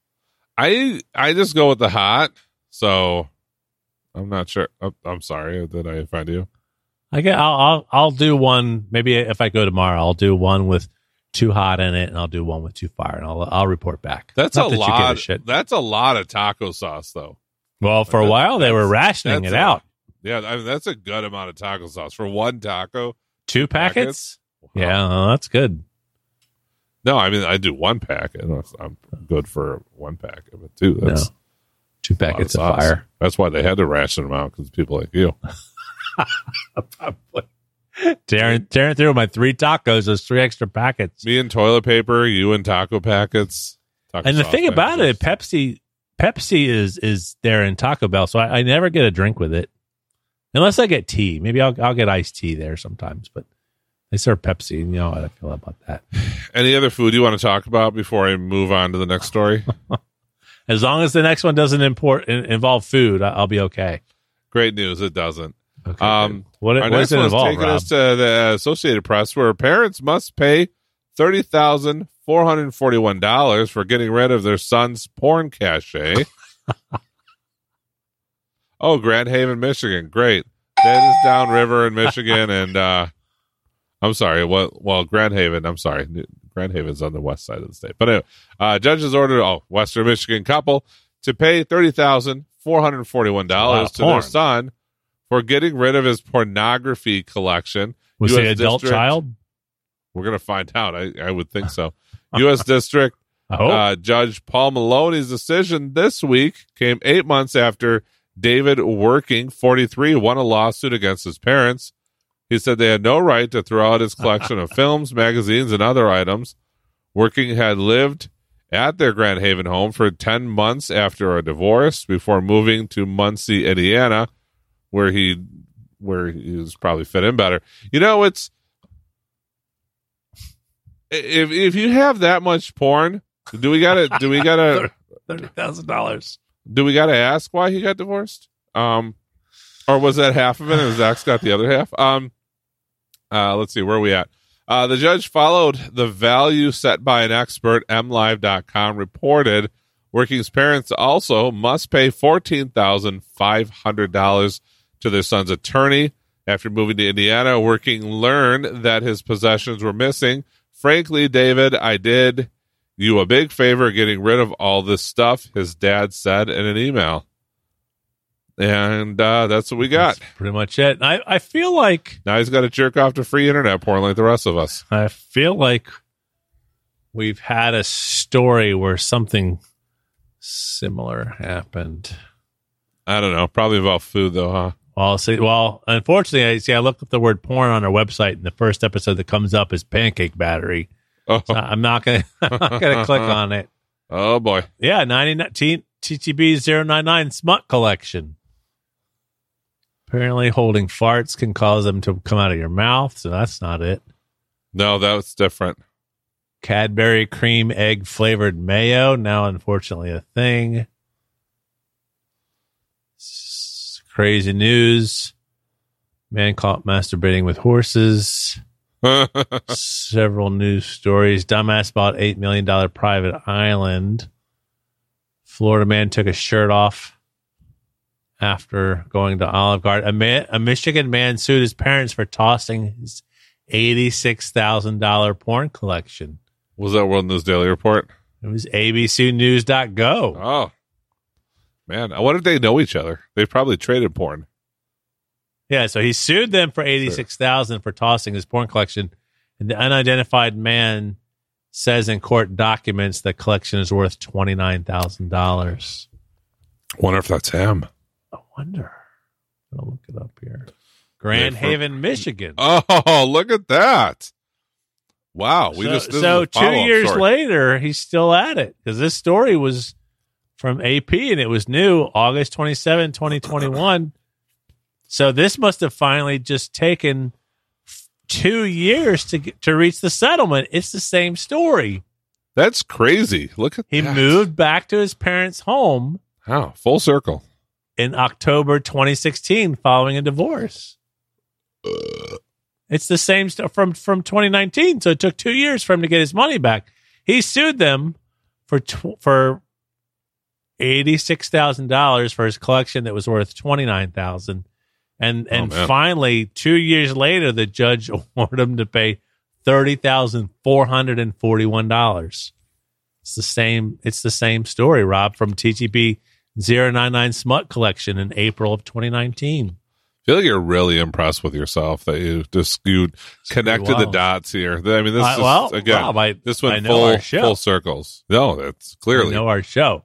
I I just go with the hot, so I'm not sure. I'm, I'm sorry, did I offend you? I get. I'll, I'll I'll do one. Maybe if I go tomorrow, I'll do one with too hot in it, and I'll do one with too fire, and I'll I'll report back. That's Not a that you give lot. shit. That's a lot of taco sauce, though. Well, for a That's- while they were that's- rationing that's it a- out. Yeah, I mean, that's a good amount of taco sauce for one taco. Two packets. packets? Wow. Yeah, well, that's good. No, I mean I do one packet. I'm good for one packet, but two. That's No. Two a lot packets of, sauce. fire. That's why they had to ration them out, because people like you. Probably. Tearing tearing through my three tacos, those three extra packets. Me and toilet paper, you and taco packets. Taco And the sauce thing about it, packets. Pepsi, Pepsi is is there in Taco Bell, so I, I never get a drink with it, unless I get tea. Maybe I'll I'll get iced tea there sometimes, but they serve Pepsi, and you know how I feel about that. Any other food you want to talk about before I move on to the next story? As long as the next one doesn't import in, involve food, I, I'll be okay. Great news, it doesn't. Okay, Um, good. what Our what next does it one's involve, taking Rob? us to the Associated Press, where parents must pay thirty thousand four hundred forty-one dollars for getting rid of their son's porn cache. Oh, Grand Haven, Michigan. Great. That is downriver in Michigan, and uh, I'm sorry. Well, well, Grand Haven. I'm sorry. Grand Haven's on the west side of the state. But anyway, uh, judges ordered oh, Western Michigan couple to pay thirty thousand four hundred forty-one dollars to their porn. son for getting rid of his pornography collection. Was U S the adult District- child? We're going to find out. I, I would think so. U S District I hope. uh, Judge Paul Maloney's decision this week came eight months after David Working, forty-three, won a lawsuit against his parents. He said they had no right to throw out his collection of films, magazines, and other items. Working had lived at their Grand Haven home for ten months after a divorce before moving to Muncie, Indiana, where he where he was probably fit in better. You know, it's if if you have that much porn, do we gotta do we gotta Thirty thousand dollars. do we gotta ask why he got divorced? Um, or was that half of it and Zach's got the other half? Um, uh, let's see, where are we at? Uh, the judge followed the value set by an expert. M Live dot com reported Working's parents also must pay fourteen thousand five hundred dollars to their son's attorney. After moving to Indiana, Working learned that his possessions were missing. Frankly, David, I did you a big favor getting rid of all this stuff, his dad said in an email. And uh, that's what we got. That's pretty much it. I, I feel like Now he's got to jerk off to free internet porn like the rest of us. I feel like we've had a story where something similar happened. I don't know. Probably about food, though, huh? Well, see, well, unfortunately, I see. I looked up the word porn on our website, and the first episode that comes up is pancake battery. Oh, So I'm not gonna, I'm not gonna click on it. oh boy. Yeah, ninety-nine T T B zero nine nine smut collection. Apparently, holding farts can cause them to come out of your mouth, so that's not it. No, that was different. Cadbury cream egg flavored mayo, now unfortunately a thing. S- Crazy news. Man caught masturbating with horses. Several news stories. Dumbass bought eight million dollars private island. Florida man took his shirt off after going to Olive Garden. A, man, a Michigan man sued his parents for tossing his eighty-six thousand dollars porn collection. Was that World News Daily Report? It was A B C news dot go. Oh, man. I wonder if they know each other. They've probably traded porn. Yeah, so he sued them for eighty-six thousand dollars for tossing his porn collection. And the unidentified man says in court documents the collection is worth twenty-nine thousand dollars. Wonder if that's him. I wonder. I'll look it up here. Grand Yeah, for- Haven, Michigan. Oh, look at that. Wow. We so just this so is a two follow-up years story. later, he's still at it because this story was from A P and it was new August twenty-seventh, twenty twenty-one. So this must have finally just taken two years to get, to reach the settlement. It's the same story. That's crazy. Look at He that. moved back to his parents' home Oh, full circle. in October twenty sixteen following a divorce. It's the same stuff from, from twenty nineteen. So it took two years for him to get his money back. He sued them for tw- for eighty-six thousand dollars for his collection that was worth twenty-nine thousand dollars. And and man. finally, two years later, the judge awarded him to pay thirty thousand four hundred forty-one dollars. It's the same. It's the same story, Rob, from T T B zero nine nine Smut Collection in April of twenty nineteen. I feel like you're really impressed with yourself that you just you connected the well. dots here. I mean, this Uh, is well, again. Rob, I- this I went know full our show. full circles. No, that's clearly. You know our show.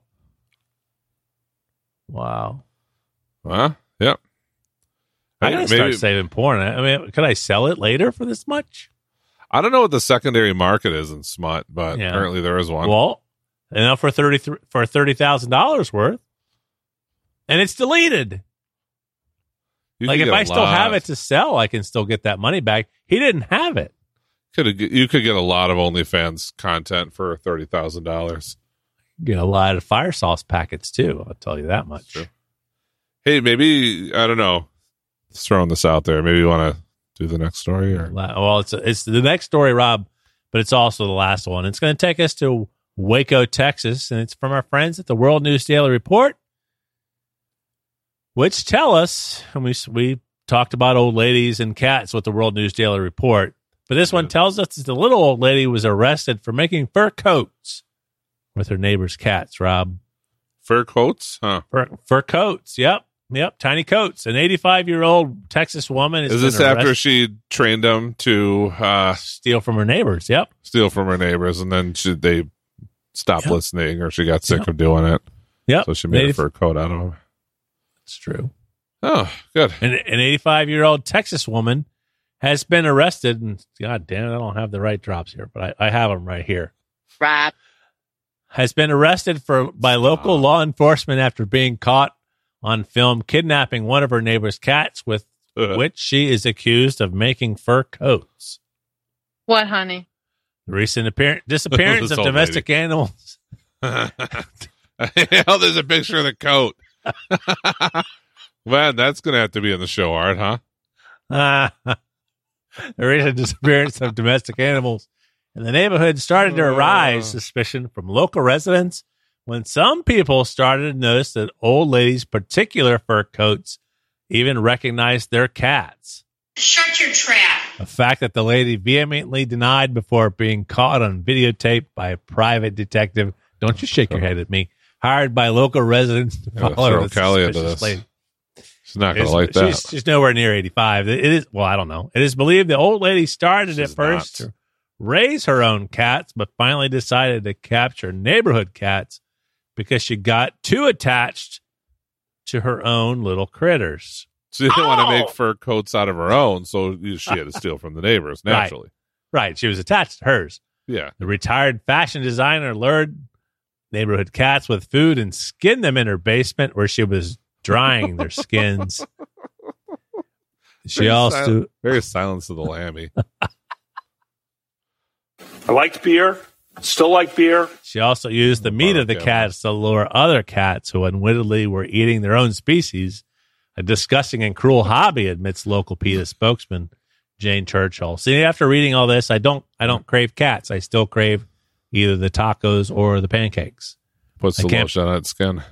Wow. Huh? Yep. I Hey, gotta maybe- start saving porn. I mean, could I sell it later for this much? I don't know what the secondary market is in smut, but Yeah. apparently there is one. Well, enough for thirty for thirty thousand dollars worth, and it's deleted. You Like could if get a I still lot. have it to sell, I can still get that money back. He didn't have it. Could you could get a lot of OnlyFans content for thirty thousand dollars. Get a lot of fire sauce packets too. I'll tell you that much. True. Hey, maybe I don't know. Just throwing this out there. Maybe you want to do the next story, or La- Well, it's it's the next story, Rob, but it's also the last one. It's going to take us to Waco, Texas, and it's from our friends at the World News Daily Report, which tell us, and we we talked about old ladies and cats with the World News Daily Report, but this one tells us that the little old lady was arrested for making fur coats with her neighbor's cats. Rob, fur coats? Huh? fur, fur coats. Yep, yep, tiny coats. An eighty-five-year-old Texas woman has Is this been after arrested- she trained them to uh, steal from her neighbors? Yep. steal from her neighbors, and then she, they stopped Yep. listening, or she got sick Yep. of doing it, Yep. so she made a Native- fur coat out of them. It's true. Oh, good. An, an eighty-five-year-old Texas woman has been arrested, and God damn it, I don't have the right drops here, but I, I have them right here. Rob. Has been arrested for by local law enforcement after being caught on film kidnapping one of her neighbor's cats, with Uh, which she is accused of making fur coats. What, honey? The recent appear- disappearance This of old domestic animals. oh, there's a picture of the coat. Man, that's gonna have to be in the show art, huh? Uh, the recent disappearance of domestic animals in the neighborhood started to arise Uh. suspicion from local residents when some people started to notice that old ladies' particular fur coats even recognized their cats. Shut your trap. A fact that the lady vehemently denied before being caught on videotape by a private detective. Don't you shake your head at me. Hired by local residents to Gotta follow throw the Kelly into suspicious this. lady. She's not gonna It's- like that. She's, she's nowhere near eighty-five. It is, well, I don't know. It is believed the old lady started She's at first not. to raise her own cats, but finally decided to capture neighborhood cats because she got too attached to her own little critters. She didn't Oh! want to make fur coats out of her own, so she had to steal from the neighbors, naturally. Right. She was attached to hers. Yeah. The retired fashion designer lured neighborhood cats with food and skinned them in her basement where she was drying their skins. She Very also sil- Very Silence of the Lammy. I liked beer. Still like beer. she also used the meat of the Barbecue. cats to lure other cats who unwittingly were eating their own species. A disgusting and cruel hobby, admits local PETA spokesman Jane Churchill. See, after reading all this, I don't I don't crave cats. I still crave either the tacos or the pancakes. Puts I the can't- lotion on its skin.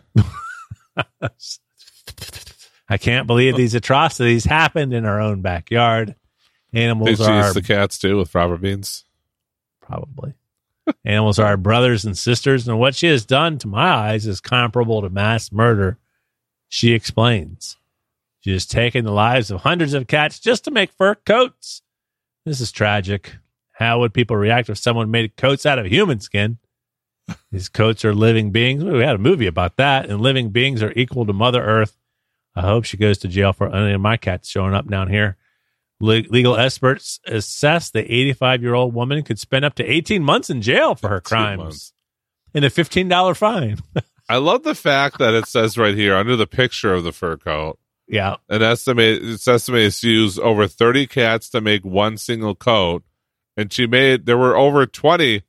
I can't believe these atrocities happened in our own backyard. Think Animals she are used the cats, too, with Robert Beans. probably. Animals are our brothers and sisters, and what she has done, to my eyes, is comparable to mass murder. She explains. She has taken the lives of hundreds of cats just to make fur coats. This is tragic. How would people react if someone made coats out of human skin? These coats are living beings. We had a movie about that, and living beings are equal to Mother Earth. I hope she goes to jail for any of my cats showing up down here. Le- legal experts assess the eighty-five-year-old woman could spend up to eighteen months in jail for her Two crimes months. and a fifteen dollars fine. I love the fact that it says right here, under the picture of the fur coat, Yeah. It estimate it's estimated to use over thirty cats to make one single coat, and she made there were over twenty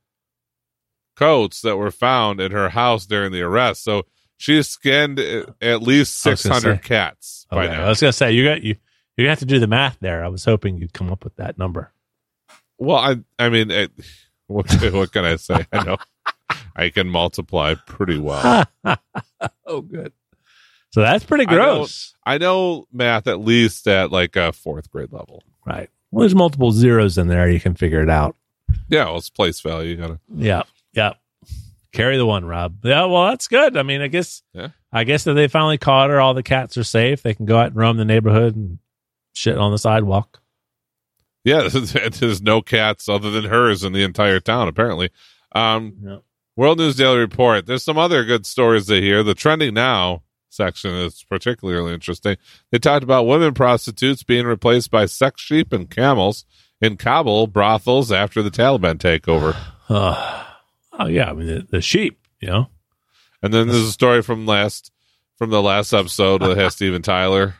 coats that were found in her house during the arrest. So she skinned at least I was six gonna hundred say. cats by Okay. I now. was going to say, you got you you have to do the math there. I was hoping you'd come up with that number. Well, I I mean, it, what, what can I say? I know I can multiply pretty well. Oh, good. So that's pretty I know- gross. I know math at least at like a fourth grade level. Right. Well, there's multiple zeros in there. You can figure it out. Yeah, well, it's place value. You gotta. Yeah. Yeah. Carry the one, Rob. Yeah. Well, that's good. I mean, I guess, Yeah. I guess if they finally caught her, all the cats are safe. They can go out and roam the neighborhood and shit on the sidewalk. Yeah, there's no cats other than hers in the entire town, apparently. Um, Yeah. World News Daily Report. There's some other good stories to hear. The Trending Now section is particularly interesting. They talked about women prostitutes being replaced by sex sheep and camels in Kabul brothels after the Taliban takeover. Uh, oh, yeah. I mean, the, the sheep, you know? And then there's a story from last from the last episode that has Steven Tyler.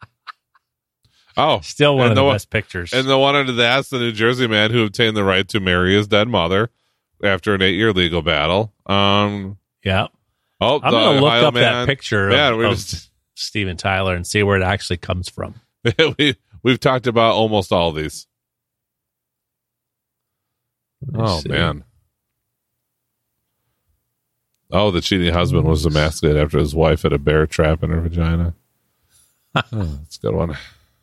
Oh, Still one and of the one- best pictures. And the one under that's the New Jersey man who obtained the right to marry his dead mother after an eight-year legal battle. Um, yeah. oh, I'm the going to look Ohio up man, that picture Man, of, we're of just- Steven Tyler and see where it actually comes from. we we've talked about almost all these. Let me Oh see. man. Oh, the cheating husband was emasculated after his wife had a bear trap in her vagina. Oh, that's a good one.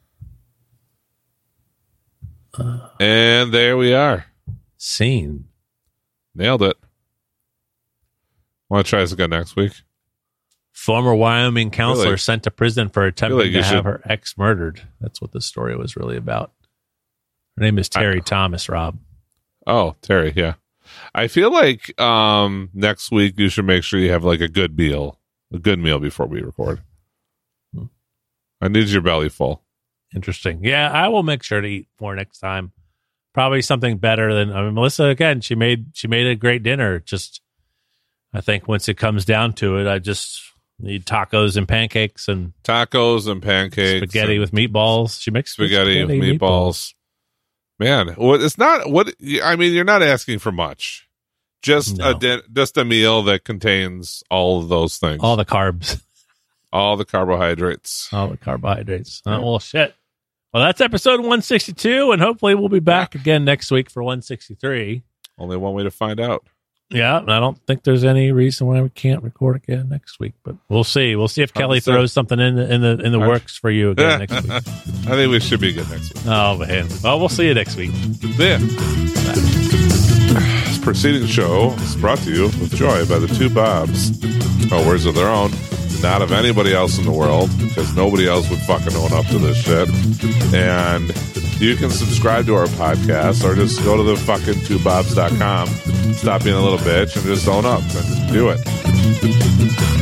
And there we are. Scene. Nailed it. Want to try this again next week? Former Wyoming counselor like- sent to prison for attempting like you to have should- her ex murdered. That's what the story was really about. Her name is Terry Thomas, Rob. Oh, Terry, yeah. I feel like um, next week you should make sure you have like a good meal, a good meal before we record. Hmm. I need your belly full. Interesting. Yeah, I will make sure to eat more next time. Probably something better than I mean Melissa again, she made she made a great dinner. Just I think once it comes down to it, I just need tacos and pancakes and Tacos and pancakes, spaghetti and with meatballs. She makes spaghetti, with meatballs. Man, what it's not what I mean. You're not asking for much. Just No. a din- just a meal that contains all of those things, All the carbs. all the carbohydrates. All the carbohydrates. Oh, well, shit. Well, that's episode one sixty-two, and hopefully we'll be back again next week for one sixty-three. Only one way to find out. Yeah, and I don't think there's any reason why we can't record again next week, but we'll see. We'll see if Kelly say. throws something in the in the in the All right. works for you again next week. I think we should be good next week. Oh man. Well, we'll see you next week. Yeah. This preceding show is brought to you with joy by the two Bobs. Oh, words of their own, not of anybody else in the world, because nobody else would fucking own up to this shit. And you can subscribe to our podcast or just go to the fucking two bobs dot com, stop being a little bitch, and just own up and do it.